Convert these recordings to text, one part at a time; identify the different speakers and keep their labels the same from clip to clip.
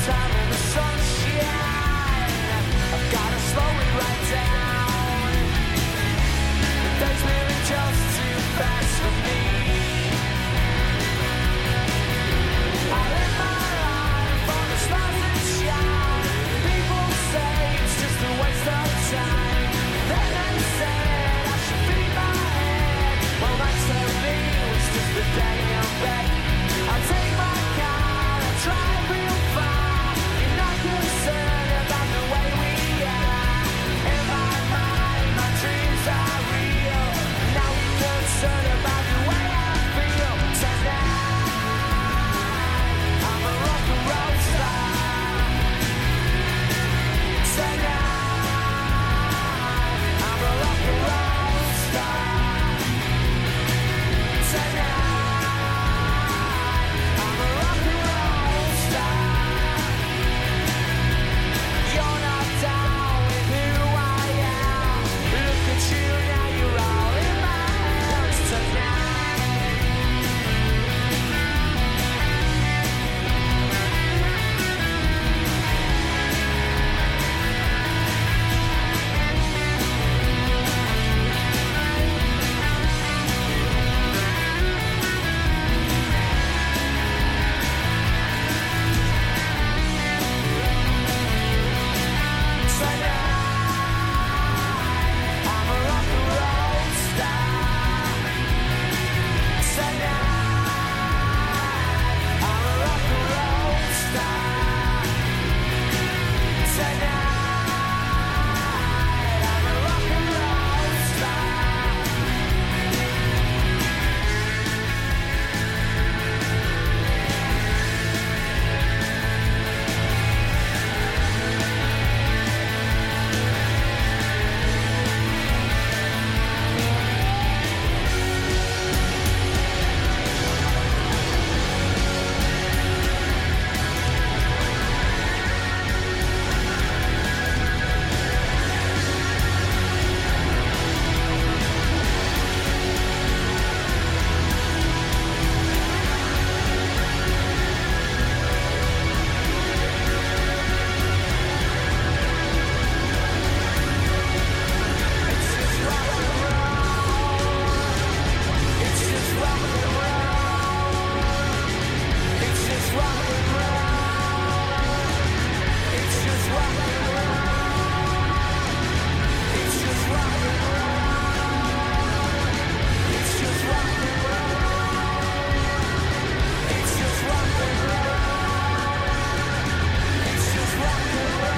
Speaker 1: time in the sunshine. I've gotta slow it right down. The day's moving just too fast for me. I live my life for the stars that shine. People say it's just a waste of time. Then they said I should feed my head. Well, that's to me was just a day in bed. I'll take my car and drive real far. You're not concerned about the way we are. In my mind, my dreams are real. Now you're concerned about the way I feel. Tonight, I'm a rock and roll star. Tonight, I'm a rock and roll star. Tonight, I'm a rock and roll star. You're not down with who I am. Look at you now, you're all in my hands tonight. Tonight, I'm a rock and roll star. Tonight, I'm a rock and roll star. Tonight, I'm a rock and roll star. It's just rock and roll. It's just rock and roll. It's just rock and roll. It's just rock and roll. It's just rock and roll. It's just rock and roll. It's just rock and roll.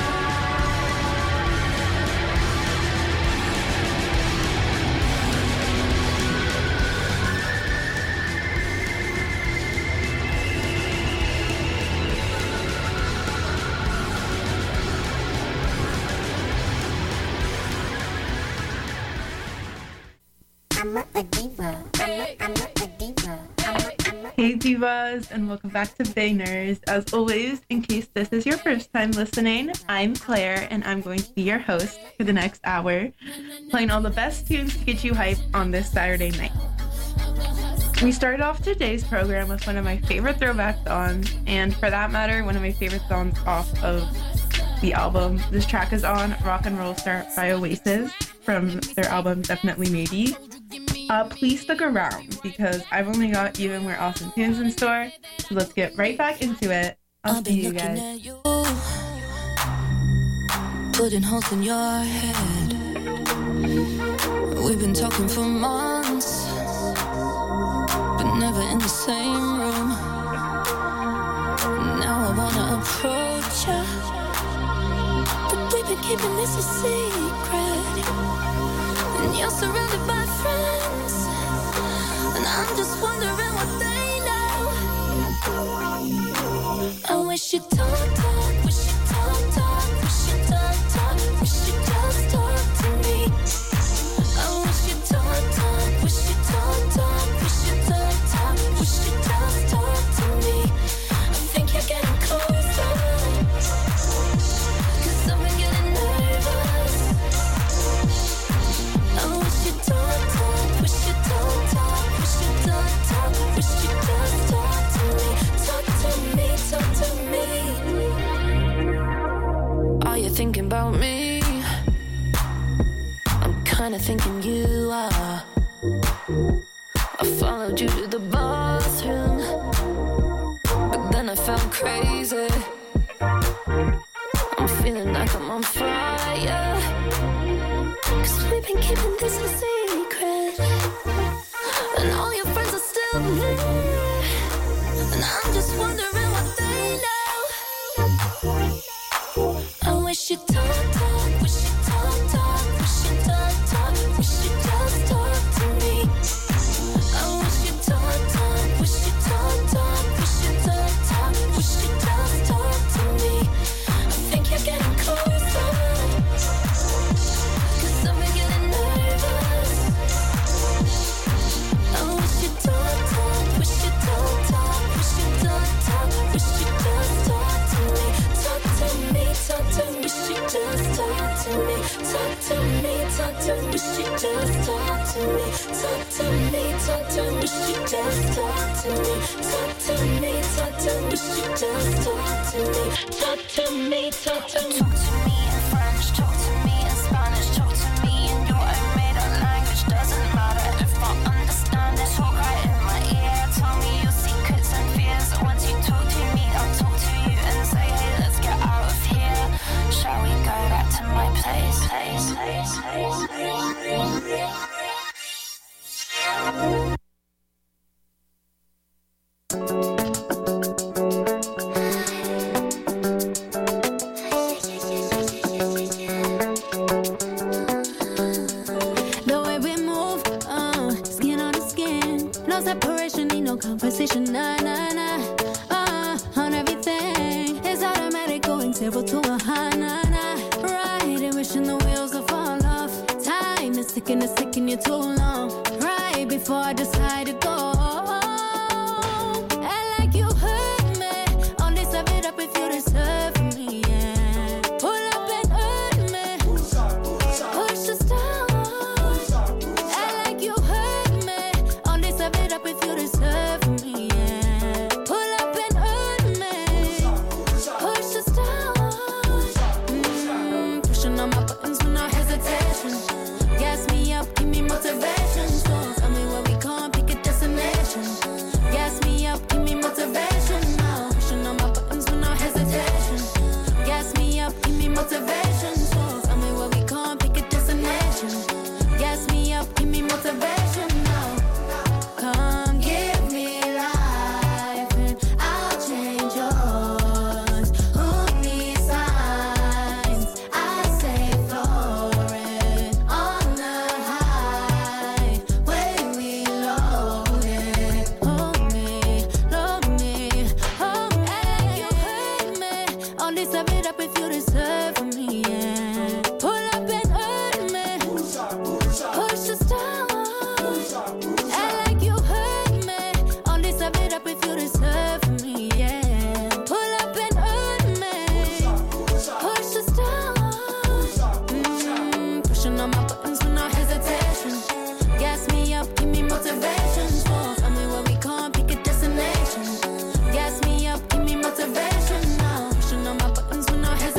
Speaker 2: Hey divas, and welcome back to Bangers. As always, in case this is your first time listening, I'm Claire, and I'm going to be your host for the next hour, playing all the best tunes to get you hyped on this Saturday night. We started off today's program with one of my favorite throwback songs, and for that matter, one of my favorite songs off of the album. This track is on Rock and Roll Star by Oasis from their album Definitely Maybe. Please stick around because I've only got even more awesome tunes in store. So let's get right back into it. I'll see you guys.
Speaker 3: Putting holes in your head. We've been talking for months, but never in the same room. Now I wanna approach you, but we've been keeping this a secret. And you're surrounded by friends, and I'm just wondering what they know. I wish you'd talk, wish you'd talk, wish you'd talk, wish you'd just talk to me. I wish you'd talk, wish you'd talk, wish you'd talk, wish you'd just talk to me. I think you're getting closer, 'cause I've been getting nervous. I wish you'd talk, wish you'd talk, wish you'd talk, wish you'd just talk to me, talk to me, talk to me. thinking about me. I'm kinda thinking you are. I followed you to the bathroom, but then I felt crazy. I'm feeling like I'm on fire, 'cause we've been keeping this a secret, and all your friends are still there, and I'm just wondering what they know. I wish you'd talk, wish you'd talk, wish you'd talk, wish you'd just talk to me. I wish you'd talk, wish you'd talk, wish you'd talk, wish you'd just talk to me. I think you're getting closer, 'cause I'm getting nervous. I wish you'd talk, wish you'd talk, wish you'd talk, wish you'd just talk to me. Talk to me, wish you'd just talk to me. Talk to me, wish you'd just talk to me. Talk to me, wish you'd just talk to me. Talk to me, wish you'd just talk to me. Talk to me, talk to me. Talk to me in French, talk to me in Spanish, talk to me in your own made-up language. Doesn't matter if I understand it. Talk right in my ear, tell me your secrets and fears. Once you talk to me, I'll talk to you and say, hey, let's get out of here. Shall we go back to my place?
Speaker 4: The way we move, skin on skin. No separation, need no conversation, nah, nah, nah. On everything, it's automatic, going 0 to 100, nah, nah. Right, and wishing the wheels will fall off. Time is ticking you too long. Right before I decide to go. And like you hurt me, only serve it up if you deserve me, yeah. Pull up and hurt me, push us down. And like you hurt me, only serve it up if you deserve me, yeah. Pull up and hurt me, push us down. Pushing on my buttons with no hesitation. Gas me up, give me motivation. So tell me where we can't pick a destination. Gas me up, give me motivation now. Pushing on my buttons with no hesitation. Gas me up, give me motivation. So tell me where we can't pick a destination. Gas me up, give me motivation now. Come give me life and I'll change yours. Who needs signs? I say floating on the high when we loaded. Hold me, hold me, hold me. You hurt me, only serve it up if you deserve me, yeah. Pull up and hurt me, push us down. And like you hurt me, only serve it up if you deserve me, yeah. Pull up and hurt me, push us down. Pushing on my buttons with no hesitation. Gas me up, give me motivation. So tell me where we can't pick a destination. Gas me up, give me motivation now. Pushing on my buttons with no hesitation.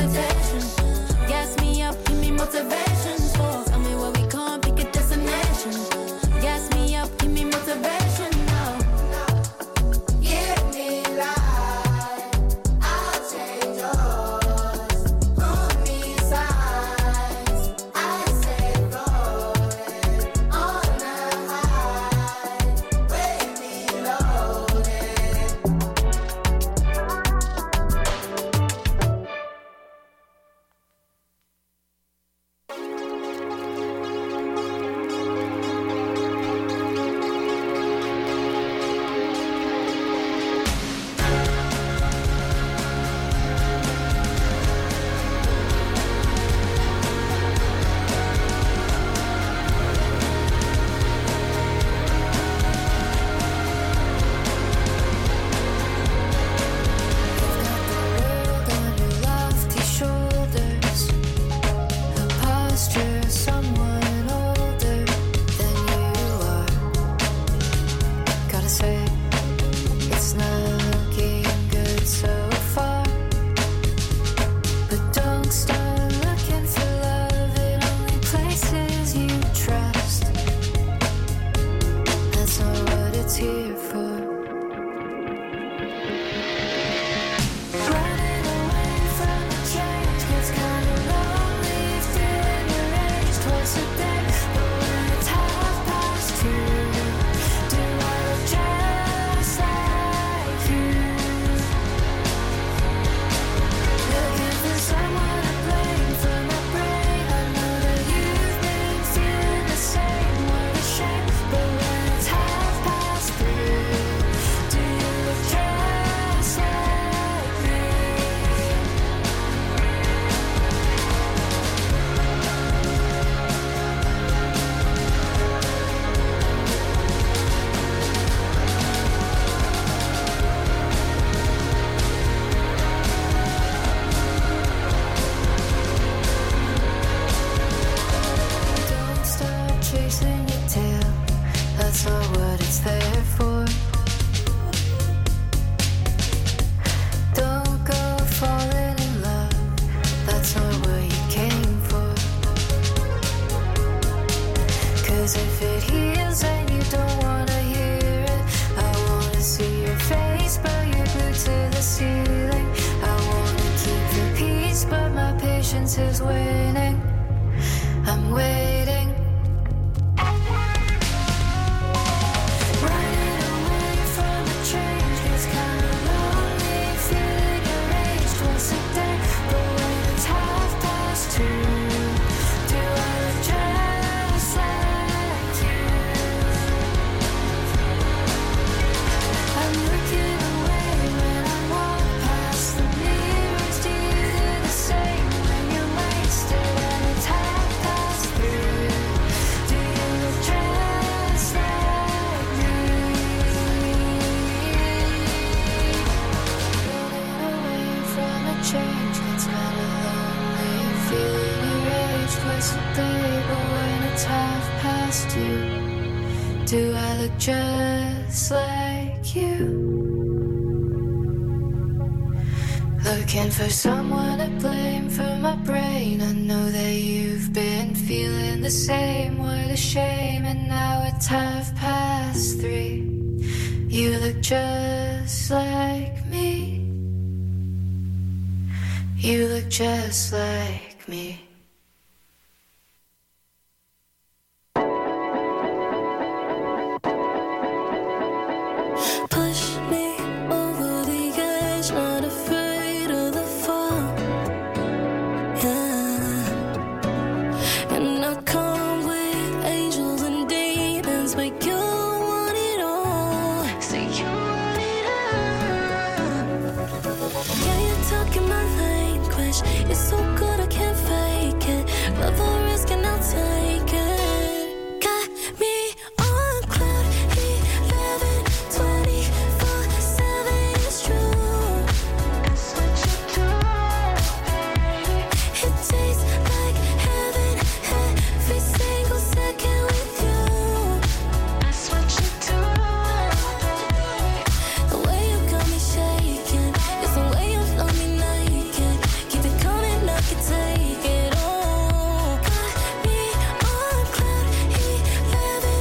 Speaker 3: patience is waning. I'm waiting. Running away from the change gets kinda lonely. Feeling enraged once a day, but when it's 2:30, do I look just like you? I'm looking away when I walk past the mirrors. Do you do the same when you're wasted and it's 3:30? Do you look just like me? Running away from a change that's kinda lonely. Feeling enraged twice a day, but when it's 2:30, do I look just like you? Looking for someone to blame for my brain. I know that you've been feeling the same. What a shame, and now it's 3:30. You look just like me. You look just like me. Push me over the edge, not afraid of the fall. Yeah. And I come with angels and demons, but you want it all. So you want it all. Yeah, you're talking my language. It's so good I can't fake it. Love a risk and I'll take it. Got me on cloud 11, 24/7. It's true. That's what you do, baby. It tastes like heaven every single second with you. That's what you do, baby. The way you got me shaking, it's the way you flow me naked. Keep it coming, I can take it all. Got me on cloud 11,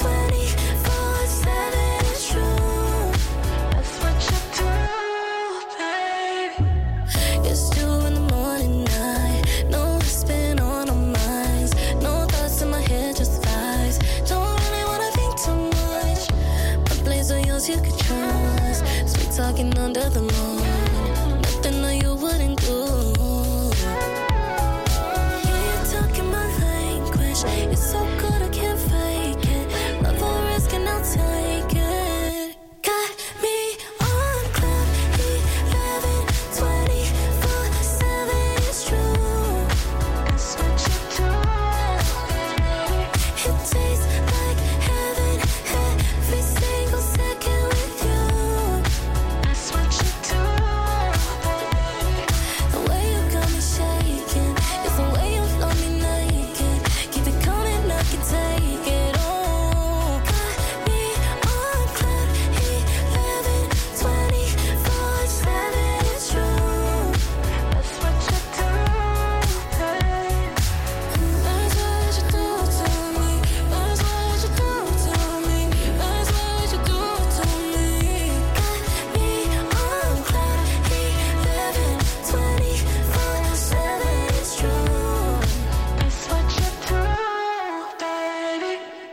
Speaker 3: 24/7. It's true. That's what you do, baby. It's 2 in the morning, night. No spin on our minds. No thoughts in my head, just vibes. Don't really wanna think too much. My place are yours, you can trust. Sweet talking under the moon. Nothing that you wouldn't do. Yeah, you're talking my language. It's so good I can't fake it. Love a risk and I'll take it. Got me on cloud 11, 24/7. It's true. That's what you do, baby. It tastes like heaven every single second with you. That's what you do, baby. The way you got me shaking, it's the way you flow me naked. Keep it coming, I can take it all. Got me on cloud 11, 24/7. It's true. That's what you do, baby. That's what you do to me. That's what you do to me. That's what you do to me. Got me on cloud 11, 24/7. It's true. That's what you do, baby.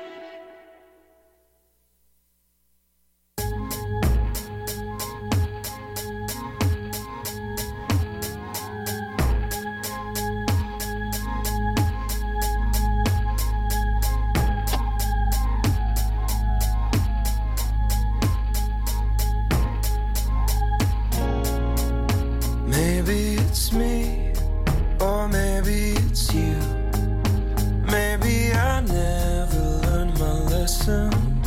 Speaker 5: Maybe it's me, or maybe it's you. Maybe I never learned my lesson.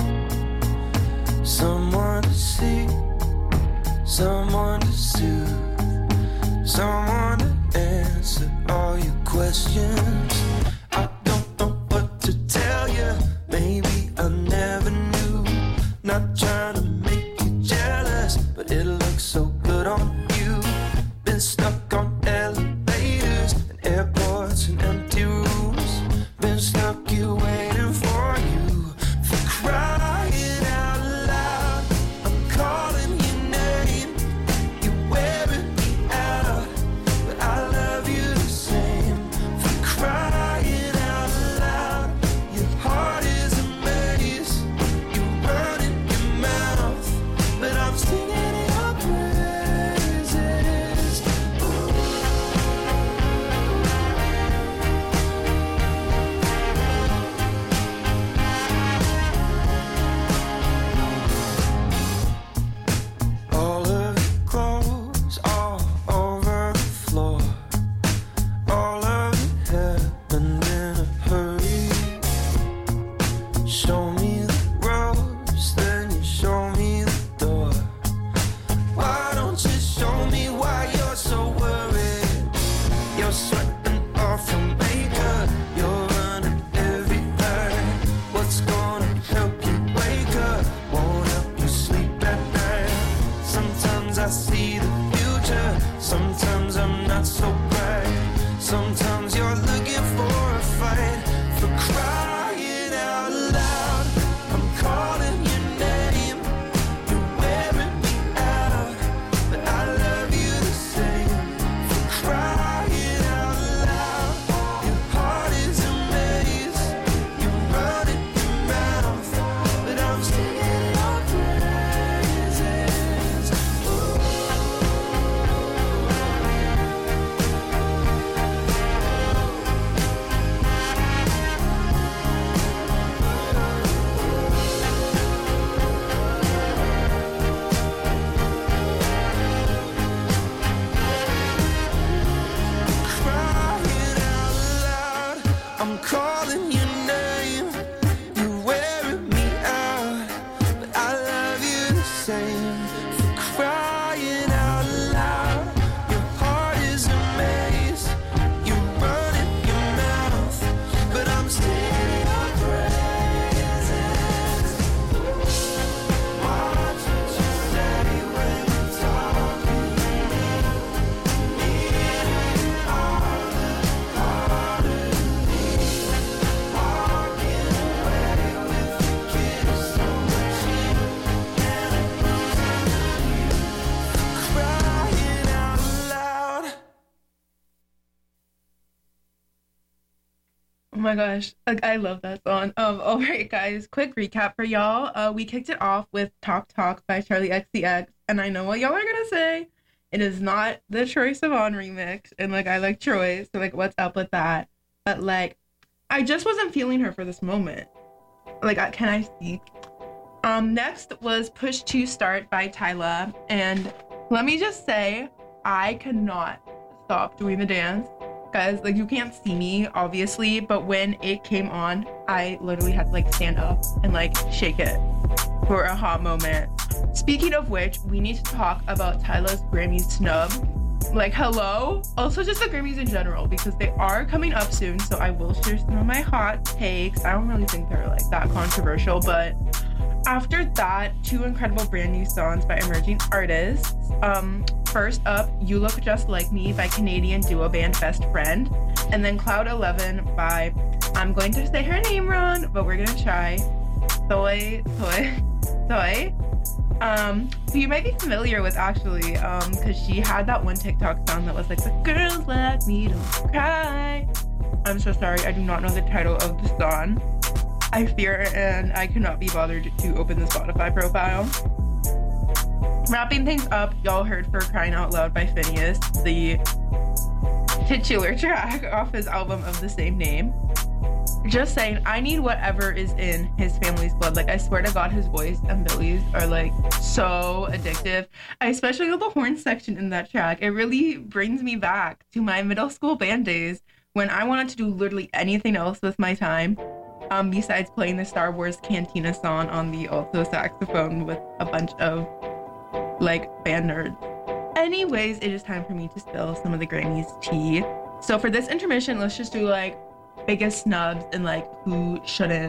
Speaker 5: Someone to see, someone to soothe, someone to answer all your questions. I don't know what to tell you. Maybe I never knew. Not trying to make you jealous, but it looks so good on you. Been stuck on elevators and airports and empty rooms. Been stuck here waiting for you. For crying out loud, I'm calling your name. You're wearing me out, but I love you the same. not so bright. Sometimes you're looking for a fight. For crying out loud, I'm calling your name. You're wearing me out, but I love you the same. For crying out loud, your heart is a maze. You run in your mouth, but I'm singing your praises. Crying out loud, I'm calling your name. You're wearing me out, but I love you the same. For crying out loud, your heart is a maze. You run in your mouth, but I'm singing your praises. Watch what you say when you're talking. Crying out loud.
Speaker 2: Oh my gosh, like I love that song. All right, guys, quick recap for y'all. We kicked it off with Talk Talk by Charlie XCX, and I know what y'all are gonna say. It is not the Troye Sivan remix, and like I like Troy, so like what's up with that? But like, I just wasn't feeling her for this moment. Like, can I speak? Next was Push to Start by Tyla, and let me just say, I cannot stop doing the dance. Guys, like you can't see me obviously, but when it came on, I literally had to like stand up and like shake it for a hot moment. Speaking of which, we need to talk about Tyla's Grammy snub. Like, hello? Also just the Grammys in general, because they are coming up soon, so I will share some of my hot takes. I don't really think they're like that controversial, but after that, two incredible brand new songs by emerging artists. First up, You Look Just Like Me by Canadian duo band Best Friend, and then Cloud 11 by, I'm going to say her name wrong, but we're gonna try, Soy, who you might be familiar with actually, because she had that one TikTok song that was like, the girls like me don't cry. I'm so sorry, I do not know the title of the song. I fear and I cannot be bothered to open the Spotify profile. Wrapping things up, y'all heard For Crying Out Loud by Phineas, the titular track off his album of the same name. Just saying, I need whatever is in his family's blood. Like, I swear to God, his voice and Billy's are like so addictive. I especially love the horn section in that track. It really brings me back to my middle school band days when I wanted to do literally anything else with my time. Besides playing the Star Wars Cantina song on the alto saxophone with a bunch of like band nerds. Anyways, it is time for me to spill some of the Grammys tea. So for this intermission, let's just do like biggest snubs and like who shouldn't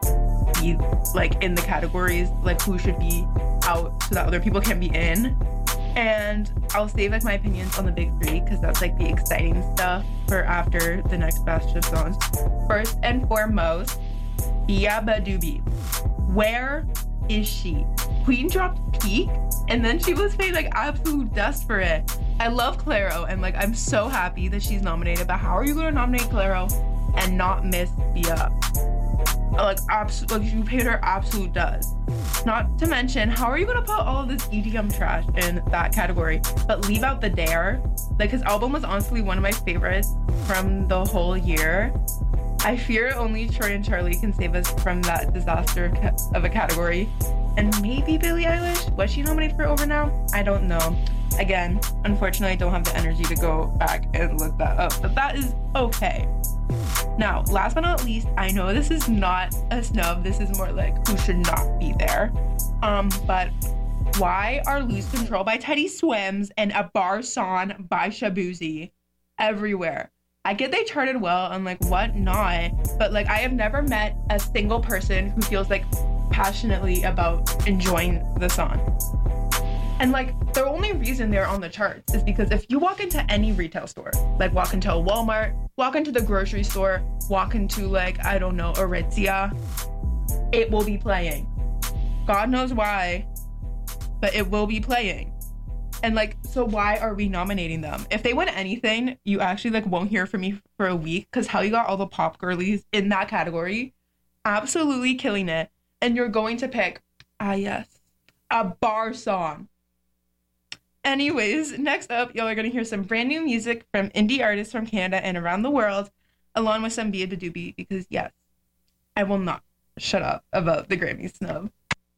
Speaker 2: be like in the categories, like who should be out so that other people can be in. And I'll save like my opinions on the big three because that's like the exciting stuff for after the next batch of songs. First and foremost, Bia Badoobie. Where is she? Queen dropped Peak and then she was paid like absolute dust for it. I love Clairo and like I'm so happy that she's nominated, but how are you gonna nominate Clairo and not miss Bia? Like you paid her absolute dust. Not to mention, how are you gonna put all of this EDM trash in that category, but leave out the Dare? Like his album was honestly one of my favorites from the whole year. I fear only Troy and Charlie can save us from that disaster of a category. And maybe Billie Eilish? Was she nominated for Over Now? I don't know. Again, unfortunately, I don't have the energy to go back and look that up, but that is okay. Now, last but not least, I know this is not a snub. This is more like who should not be there. But why are Lose Control by Teddy Swims and A Bar Song by Shabuzi everywhere? I get they charted well and like what not, but like I have never met a single person who feels like passionately about enjoying the song. And like the only reason they're on the charts is because if you walk into any retail store, like walk into a Walmart, walk into the grocery store, walk into like, I don't know, Aritzia, it will be playing. God knows why, but it will be playing. And like, so why are we nominating them? If they win anything, you actually like won't hear from me for a week, because how you got all the pop girlies in that category, absolutely killing it. And you're going to pick, yes, a bar song. Anyways, next up, y'all are going to hear some brand new music from indie artists from Canada and around the world, along with some Bia Doobie, because yes, I will not shut up about the Grammy snub.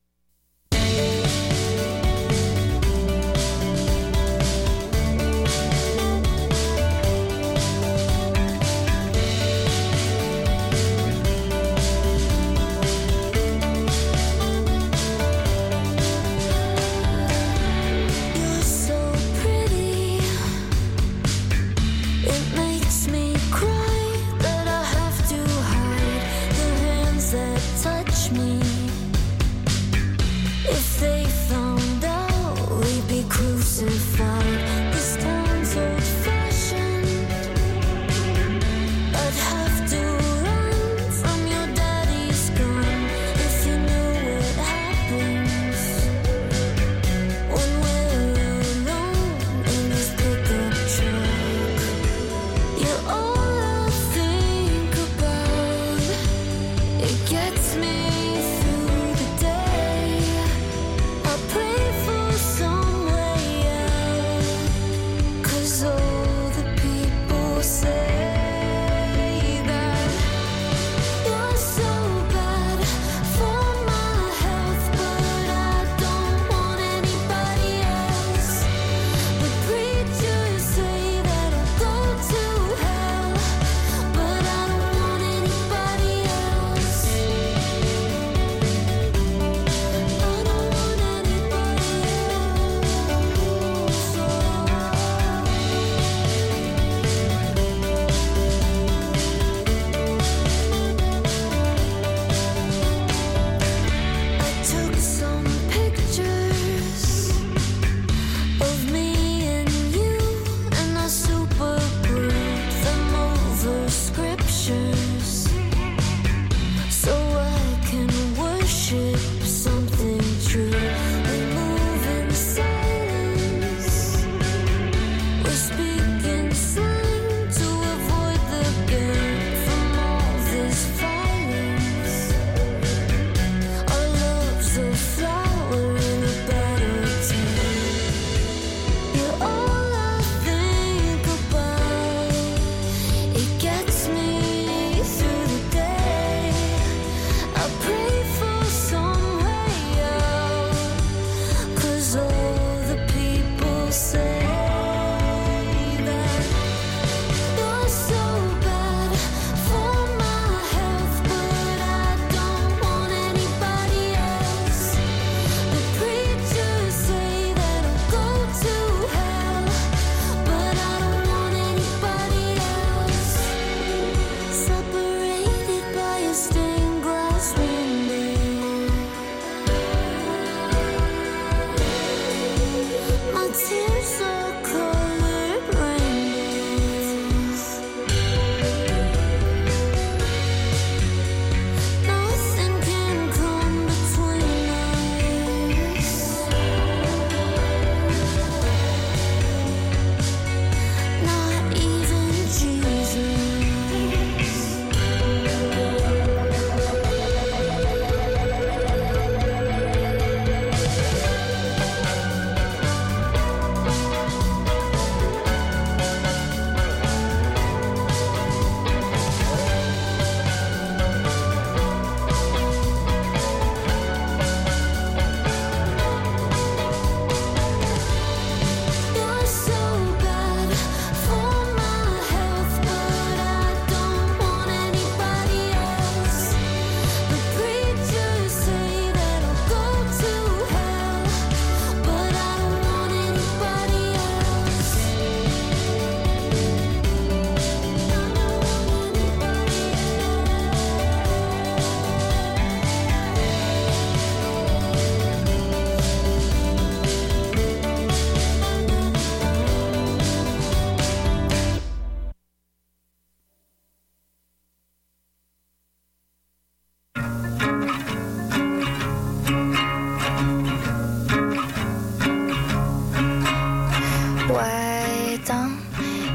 Speaker 3: You're so pretty. It makes me cry that I have to hide the hands that touch me.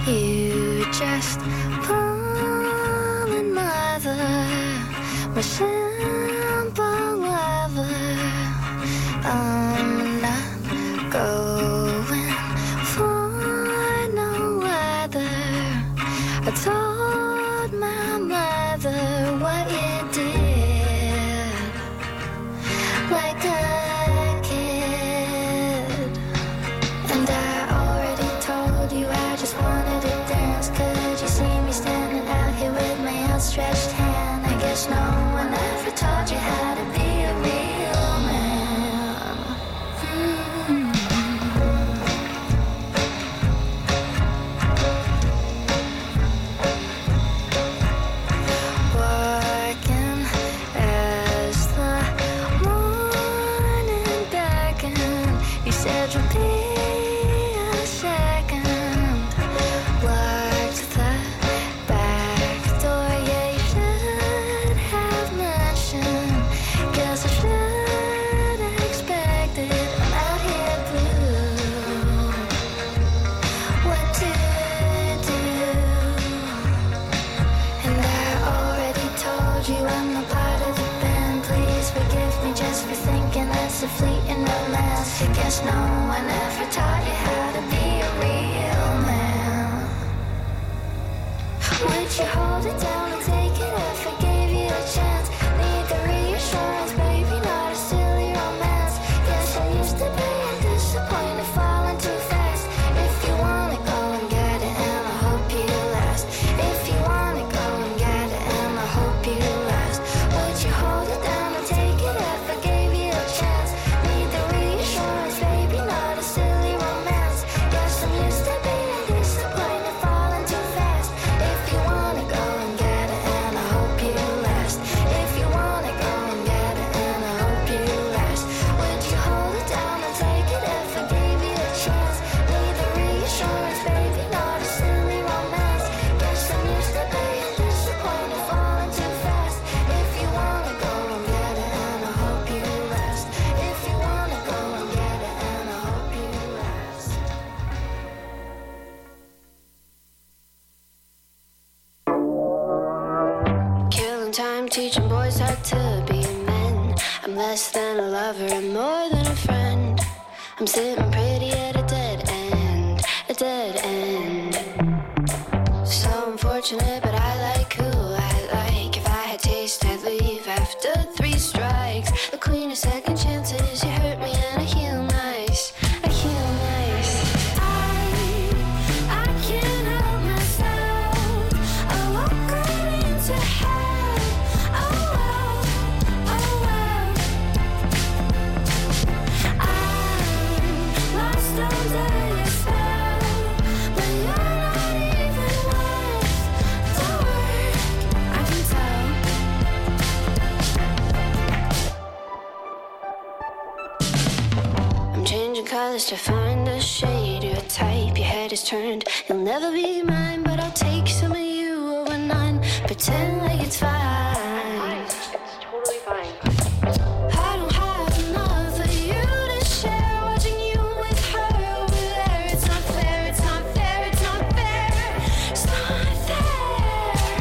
Speaker 3: You just fallen mother, my simple lover. I'm not going for no other. I told my mother what you did, like a kid. And I already told you I just wanted to dance. Could you see me standing out here with my outstretched hand? I guess no one ever taught you how to be a real man. Working as the morning darkened, you said you'll be a second. Locked the back door, yeah, you should have mentioned. Guess I should have expected. I'm out here blue. What to do? And I already told you I'm a part of the band. Please forgive me just for thinking that's a fleeting romance. I guess no one ever taught you how to be a real man. Would you hold it down and take it if I gave you a chance? Need the reassurance, baby, not a silly romance. Guess I'm used to being disappointed, falling too fast. If you wanna go and get it, and I hope you last. If you wanna go and get it, and I hope you last. Would you hold it down and take it if I gave you a chance? Need the reassurance, baby, not a silly romance. Guess I'm used to being disappointed, falling too fast. If you wanna go and get it, and I hope you last. If you wanna go and get it, and I hope you last. Would you hold it down and take it if I gave you a chance? Need the reassurance, baby, not a silly romance. Guess I'm used to being disappointed, falling too fast. If you wanna go and get it, and I hope you last. If you wanna go and get it, and I hope you last. Killing time, teaching boys how to be men. I'm less than a lover and more than a friend. I'm sitting pretty at a dead end, a dead end. So unfortunate, but I like who I like. If I had taste, I'd leave after 3 strikes. The queen of second chances, you hurt me and I heal nice, I heal nice. I can't help myself, I walk right into hell. Oh well, oh well. I'm lost under your spell, but you're not even worth the work. I can tell. I'm changing colors to find a shade. Your type, your head is turned. You'll never be mine, but I'll take some of you over none. Pretend like it's fine. It's totally fine. I don't have enough for you to share. Watching you with her over there. It's not fair, it's not fair, it's not fair. It's not fair.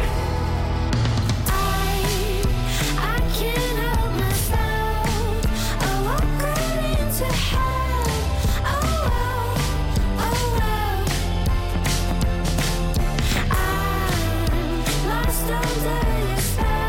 Speaker 3: I can't help myself, I walk right into hell. Oh well, oh well. I'm lost under your spell.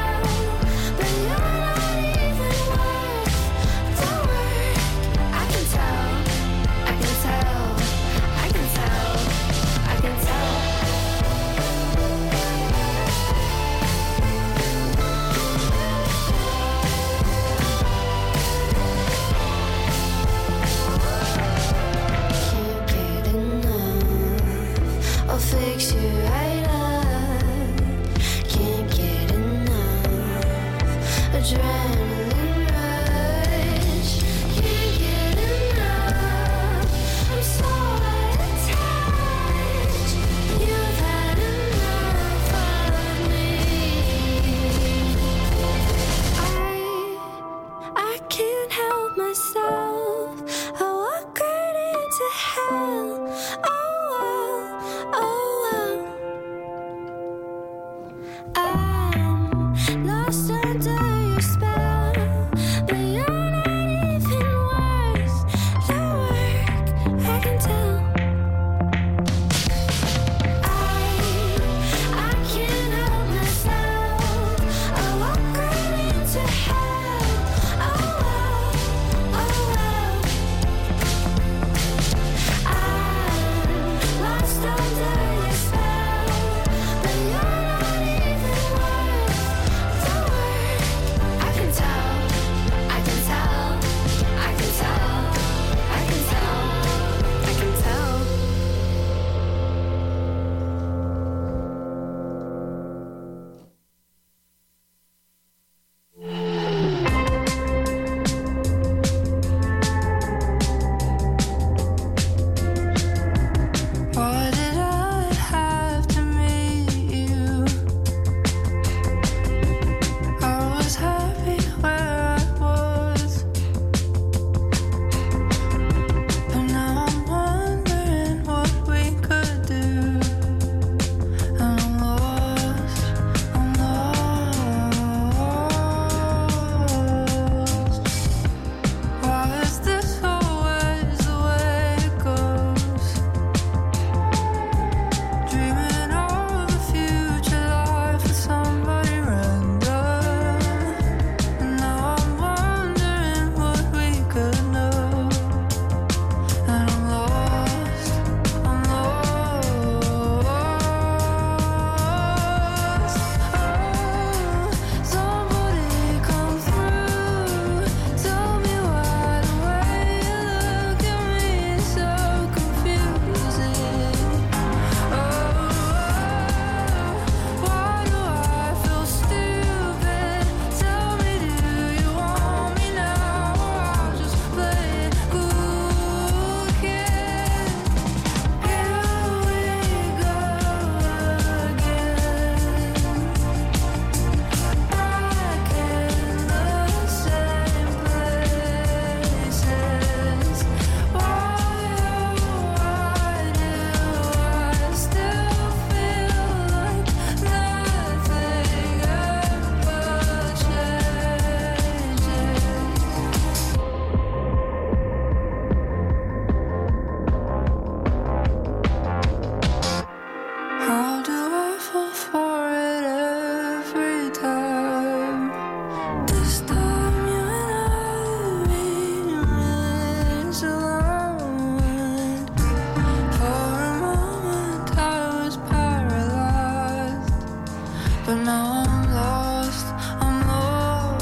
Speaker 3: but now I'm lost. I'm lost.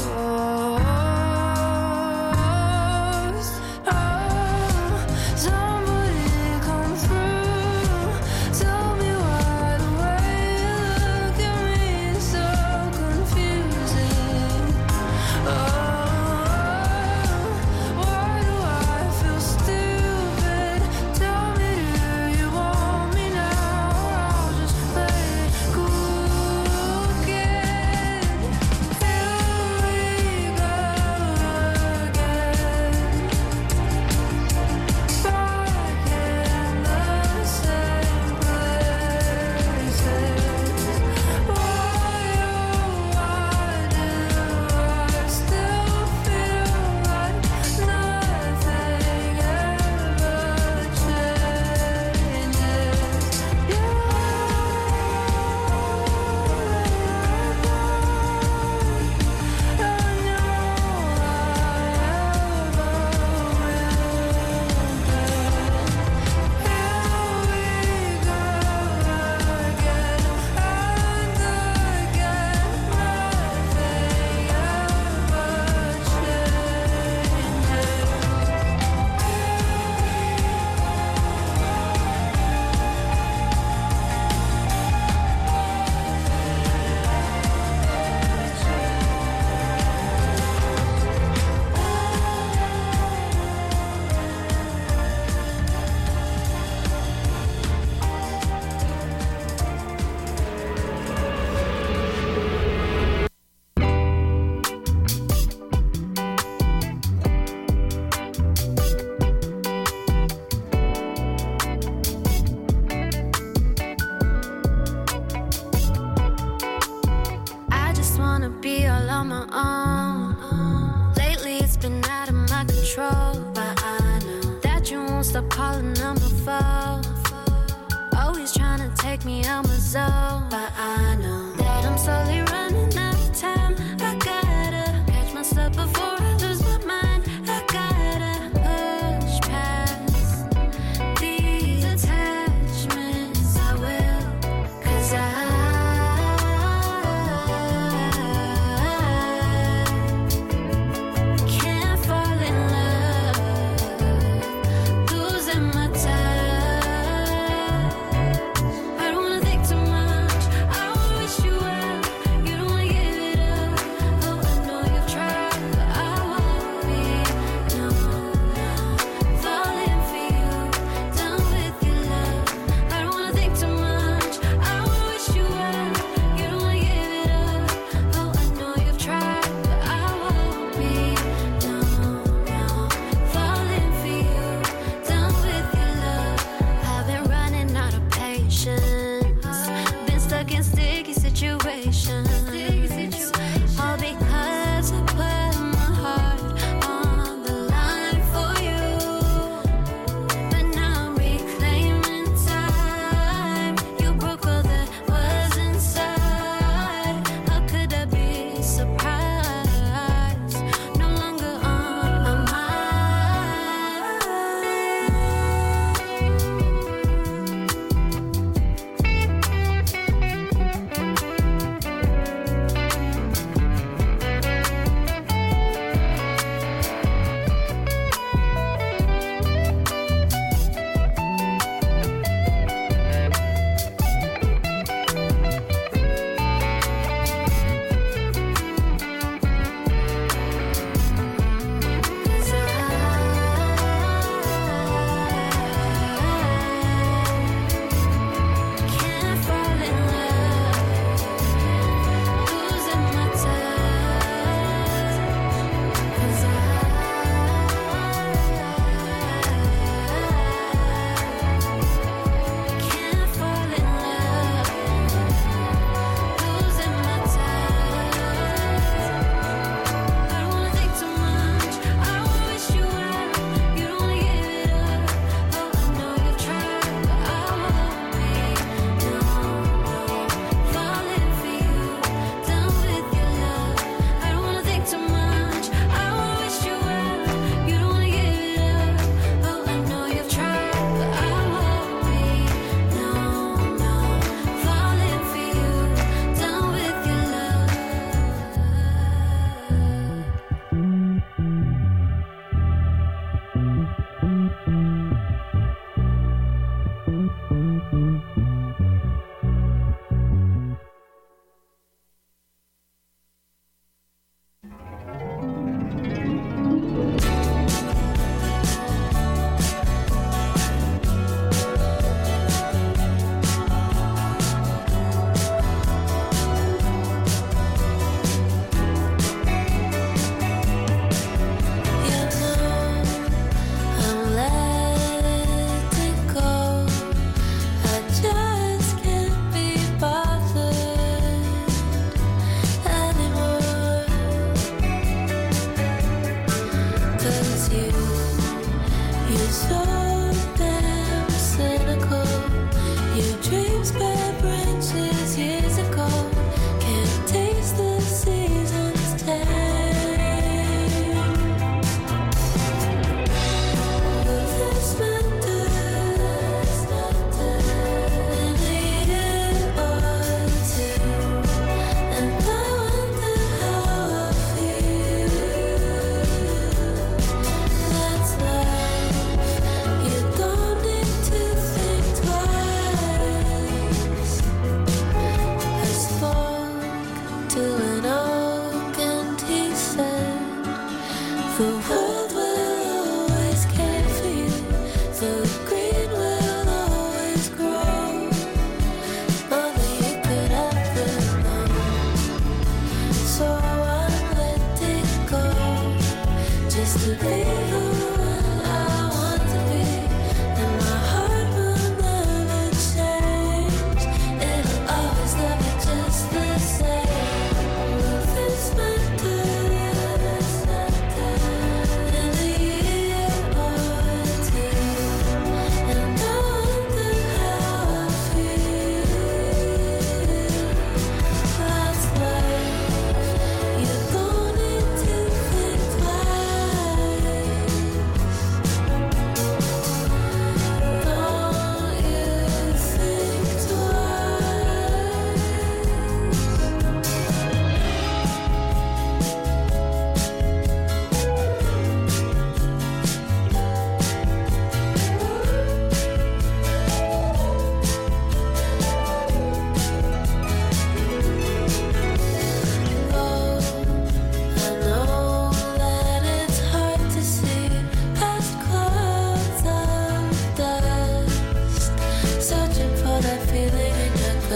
Speaker 3: Oh, somebody come through. Tell me why the way you look at me is so confusing. Oh, why do I feel stupid? Tell me, do you want me now? Or I'll just play it cool again. Here we go again. Back in the same places. Why, oh, why do I still feel like nothing ever I just wanna be all on my own. Lately it's been out of my control, but I know that you won't stop calling on my phone. Always trying to take me out my zone, but I know that I'm slowly running out of time. I gotta catch myself before I lose my mind. I gotta push past these attachments. I will, 'cause I can't fall in love, losing my touch. I don't wanna think too much. I wish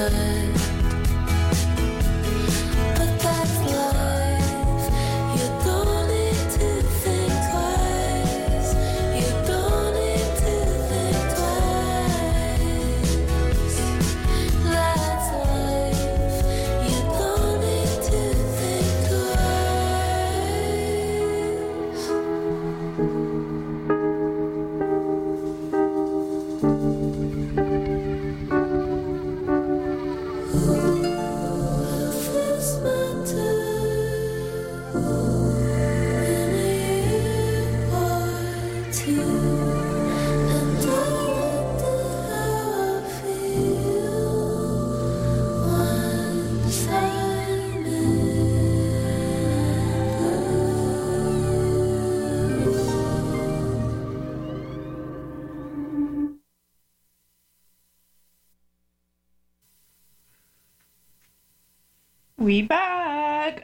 Speaker 3: good. But that's life. You don't need to think twice. You don't need to think twice. That's life. You don't need to think twice. This matter in a year or two, and I wonder how I feel once I'm in blue.
Speaker 2: We back.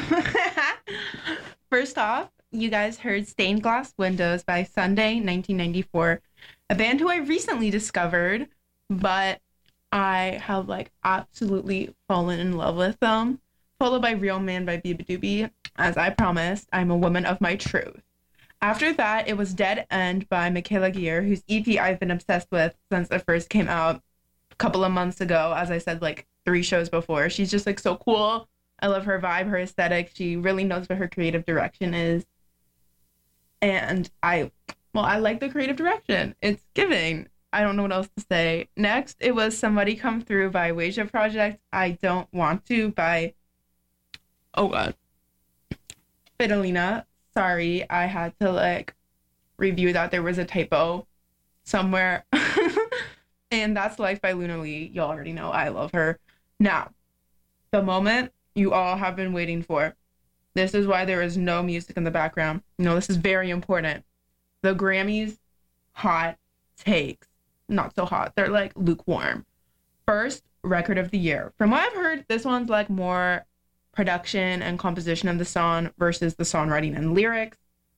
Speaker 2: First off, you guys heard Stained Glass Windows by Sunday 1994, a band who I recently discovered, but I have like absolutely fallen in love with them. Followed by Real Man by Biba Doobie. As I promised, I'm a woman of my truth. After that, it was Dead End by Michaela Gear, whose EP I've been obsessed with since it first came out a couple of months ago. As I said, like 3 shows before. She's just like so cool. I love her vibe, her aesthetic. She really knows what her creative direction is. And I like the creative direction. It's giving. I don't know what else to say. Next, it was Somebody Come Through by Wasia Project. I Don't Want To by, oh God, Fidelina. Sorry, I had to like review that. There was a typo somewhere. And That's Life by Luna Lee. Y'all already know I love her. Now, the moment you all have been waiting for. This is why there is no music in the background. You know, this is very important. The Grammys hot takes. Not so hot. They're like lukewarm. First, record of the year. From what I've heard, this one's like more production and composition of the song versus the songwriting and lyrics.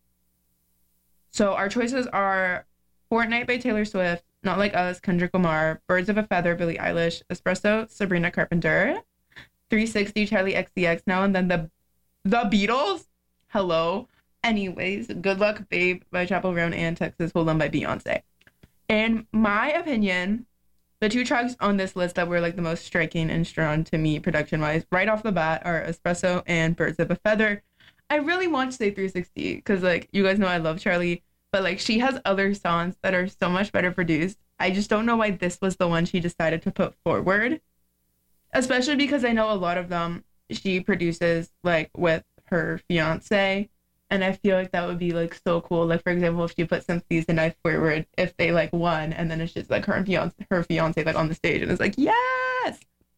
Speaker 2: So our choices are Fortnite by Taylor Swift, Not Like Us, Kendrick Lamar, Birds of a Feather, Billie Eilish, Espresso, Sabrina Carpenter, 360, Charlie XCX, Now and Then, the Beatles, hello. Anyways, Good Luck Babe by Chappell Roan and Texas Hold'em by Beyonce. In my opinion, the 2 tracks on this list that were like the most striking and strong to me production-wise right off the bat are Espresso and Birds of a Feather. I really want to say 360 because like you guys know I love Charlie, but like she has other songs that are so much better produced. I just don't know why this was the one she decided to put forward, especially because I know a lot of them she produces like with her fiance, and I feel like that would be like so cool. Like for example, if she put Sympathies and Knife Forward, if they like won, and then it's just like her fiance like on the stage, and it's like yes.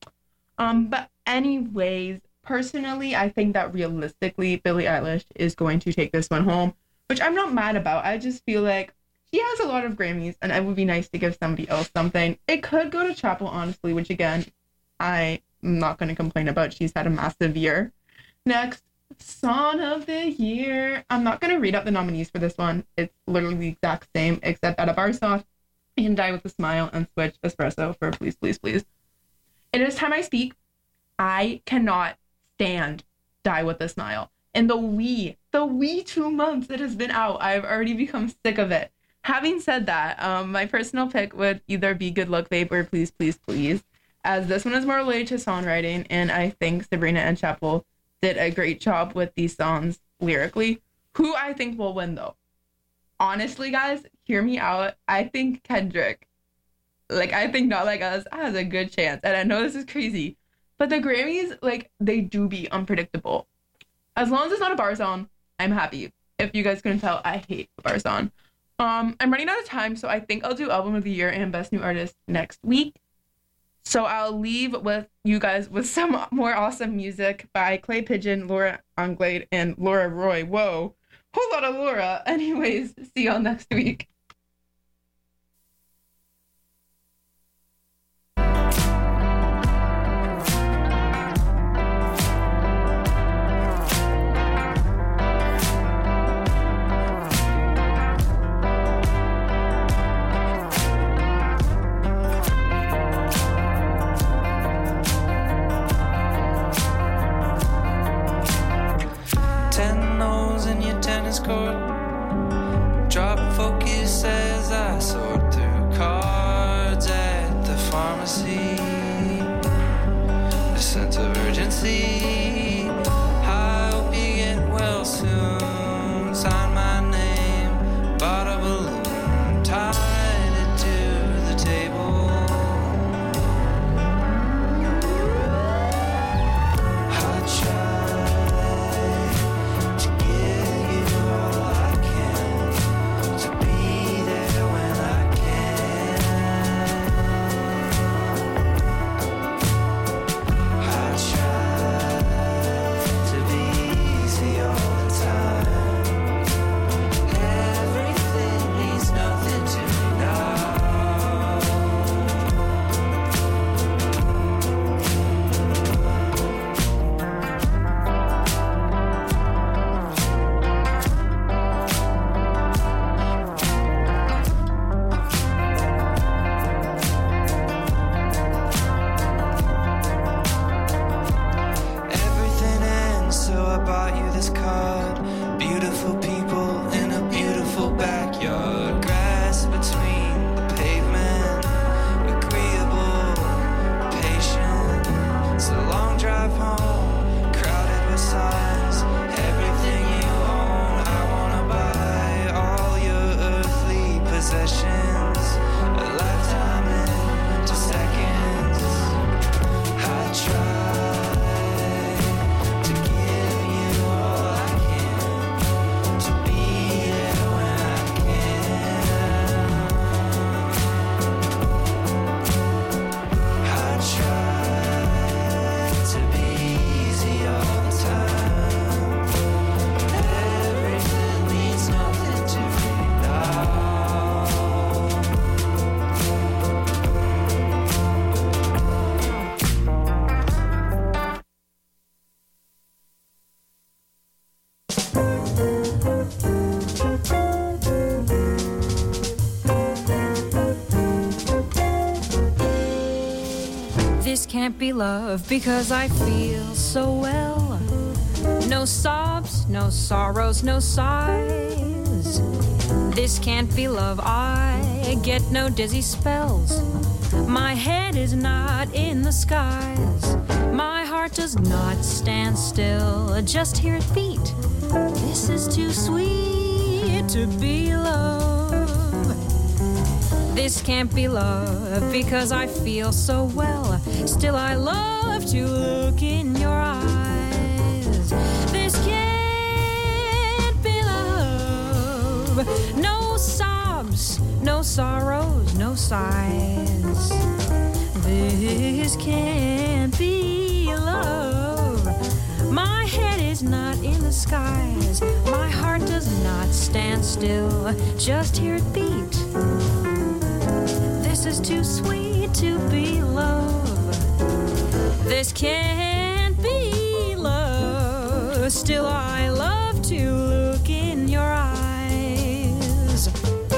Speaker 2: But anyways, personally, I think that realistically, Billie Eilish is going to take this one home, which I'm not mad about. I just feel like she has a lot of Grammys, and it would be nice to give somebody else something. It could go to Chappell, honestly, which again, I'm not going to complain about. She's had a massive year. Next, Song of the Year. I'm not going to read out the nominees for this one. It's literally the exact same, except out of our song, and Die With a Smile and Switch Espresso for Please, Please, Please. It is time I speak. I cannot stand Die With a Smile. In the wee 2 months it has been out, I've already become sick of it. Having said that, my personal pick would either be Good Luck Babe or Please, Please, Please, as this one is more related to songwriting, and I think Sabrina and Chappell did a great job with these songs lyrically. Who I think will win though? Honestly, guys, hear me out. I think Kendrick. Like, I think Not Like Us has a good chance. And I know this is crazy, but the Grammys, like, they do be unpredictable. As long as it's not a bar song, I'm happy. If you guys couldn't tell, I hate a bar song. I'm running out of time, so I think I'll do Album of the Year and Best New Artist next week. So I'll leave with you guys with some more awesome music by Clay Pigeon, Laura Anglade, and Laura Roy. Whoa, whole lot of Laura. Anyways, see y'all next week.
Speaker 5: emergency. I hope you get well soon. Sign my name, bought a balloon, tied it to the table. I try to give you all I can, to be there when I can. I try to be easy all the time. Everything means nothing to me now. Everything ends, so I bought you this card. Beautiful people in a beautiful backyard. Grass between the pavement, agreeable, patient. It's a long drive home, crowded with signs. Everything you own, I wanna buy all your earthly possessions. A lifetime into seconds. I try to give you all I can, to be there when I can. I try to be easy all the time. Everything means nothing to me now.
Speaker 6: This can't be love because I feel so well. No sobs, no sorrows, no sighs. This can't be love, I get no dizzy spells. My head is not in the skies. My heart does not stand still, just hear it beat. This is too sweet to be love. This can't be love because I feel so well. Still I love to look in your eyes. This can't be love. No sobs, no sorrows, no sighs. This can't be love. My head is not in the skies. My heart does not stand still, just hear it beat. This is too sweet to be love. This can't be love. Still I love to look in your eyes.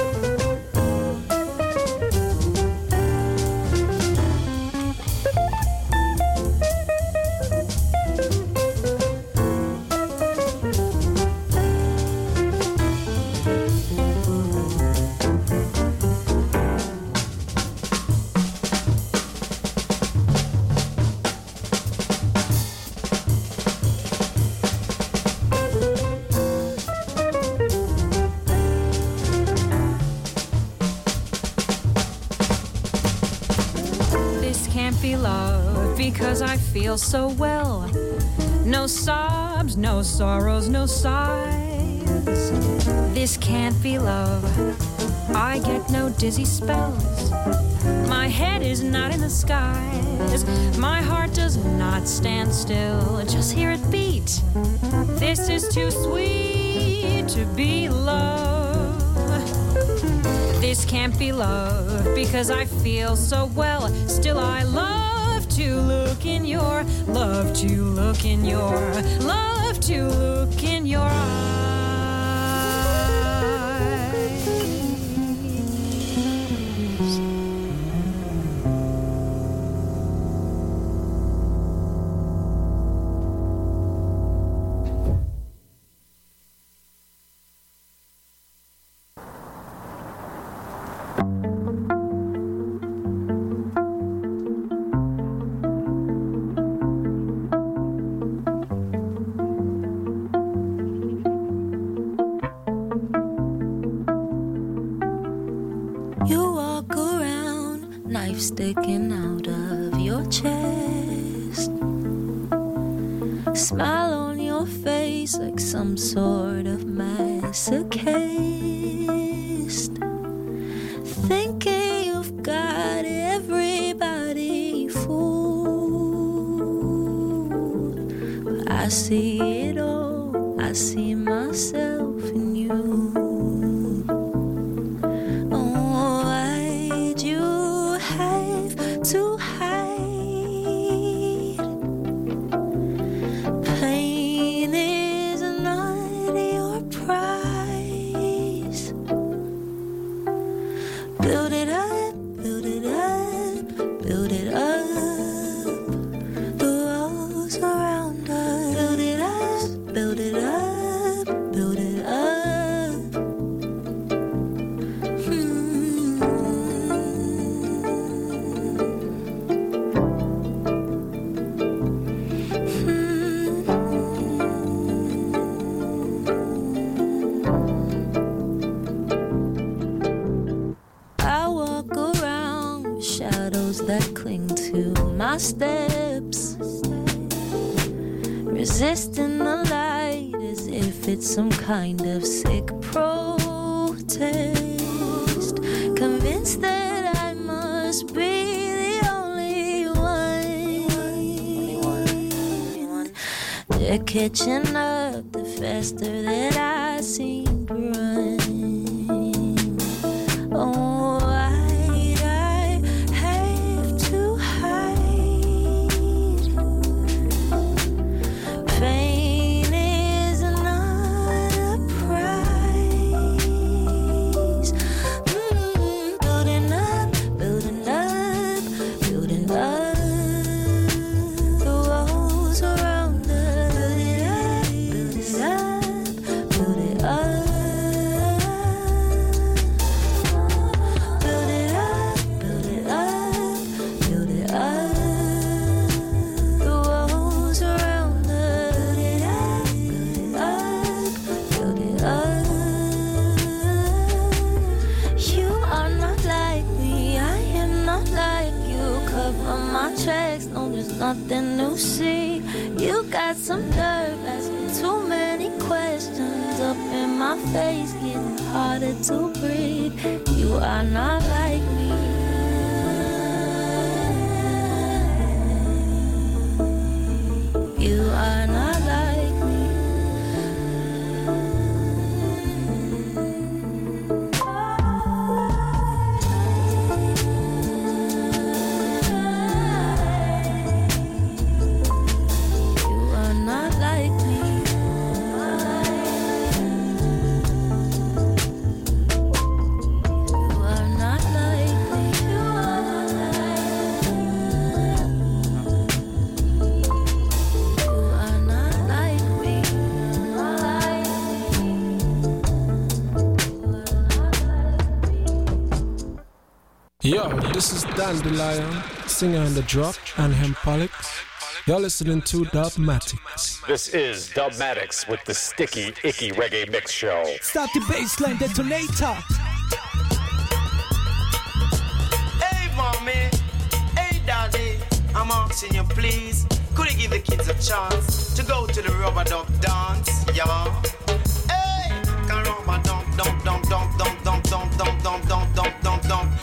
Speaker 6: Be love because I feel so well. No sobs, no sorrows, no sighs. This can't be love. I get no dizzy spells. My head is not in the skies. My heart does not stand still, just hear it beat. This is too sweet to be love. This can't be love because I feel so well. Still I love to look in your, love to look in your, love to look in your eyes.
Speaker 3: face like some sort of masochist, thinking you've got everybody fooled. I see it all, I see myself in you. Oh, why'd you have to hide? Pain is not your prize. Build it up, build it up, build it up. The walls around us. Build it up, build it up, build it up. I walk around with shadows that cling to my steps, resisting the light as if it's some kind of sick protest, convinced that I must be the only one. They're catching up the faster that I seem to run. Oh, why'd I have to hide? Pain is not a prize. Building up, building up, building up. The walls around us. Build it up, build it up, build it up. Build it up, build it up, build it up. The walls around us. Build it up, build it up. You are not like me, I am not like you. Cover my tracks, no, there's nothing to see. You got some nerve asking too many questions up in my face, getting harder to breathe. You are not like me. You are not like me. You are not like me. You are not like me. You are not like me.
Speaker 7: Yo, this is Dandelion, singer on the drop, and Hempolix. You're listening to Dubmatics.
Speaker 8: This is Dubmatics with the Sticky Icky Reggae Mix Show.
Speaker 9: Start the baseline detonator.
Speaker 10: Hey mommy, hey daddy, I'm asking you please, could you give the kids a chance to go to the rubber duck dance, y'all? Hey, can rubber duck, dump, dump, dump, dump, dump, dump, dump, dump, dump, dump, dump, dump.